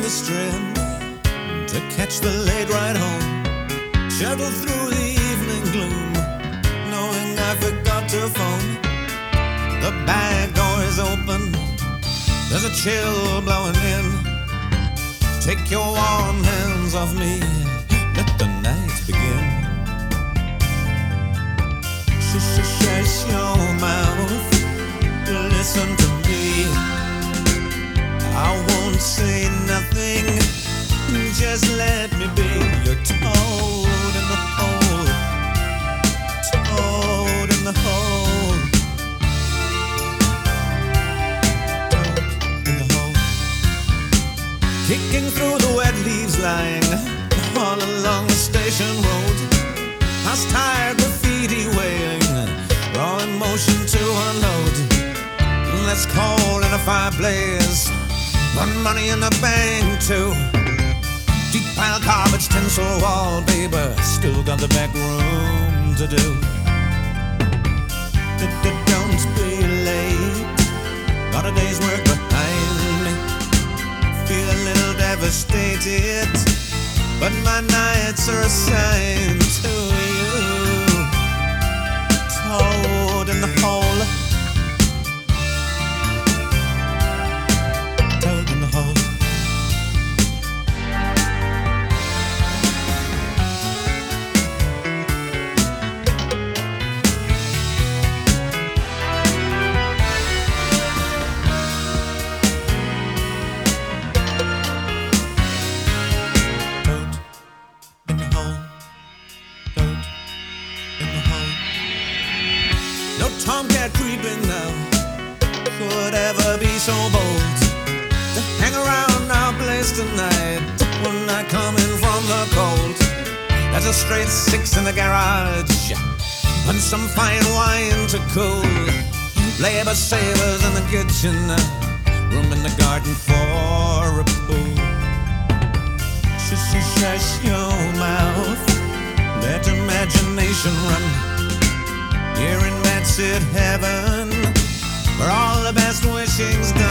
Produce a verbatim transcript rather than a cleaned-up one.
the Strand to catch the late ride home. Shuttle through the evening gloom, knowing I forgot to phone. The back door is open, there's a chill blowing in. Take your warm hands off me, let the night begin. Shut your mouth, listen to me. I won't say nothing, just let me be your toad in the hole, toad in the hole, toad in the hole. Kicking through the wet leaves lying all along the station road. Past tired graffiti wailing, raw emotion to unload. Let's call in a fireplace, run money in the bank too. Deep pile carpets, tinsel wallpaper, still got the back room to do. Don't be late, got a day's work behind me. Feel a little devastated, but my nights are assigned to you. Toad in the hole, toad in the hole. No tomcat creeping now could ever be so bold to hang around our place tonight. We're not coming from the cold. There's a straight six in the garage and some fine wine to cool. Labor savers in the kitchen, room in the garden for a pool. Shush, shush your mouth, let imagination run. Here in Mad City heaven, where all the best wishing's done.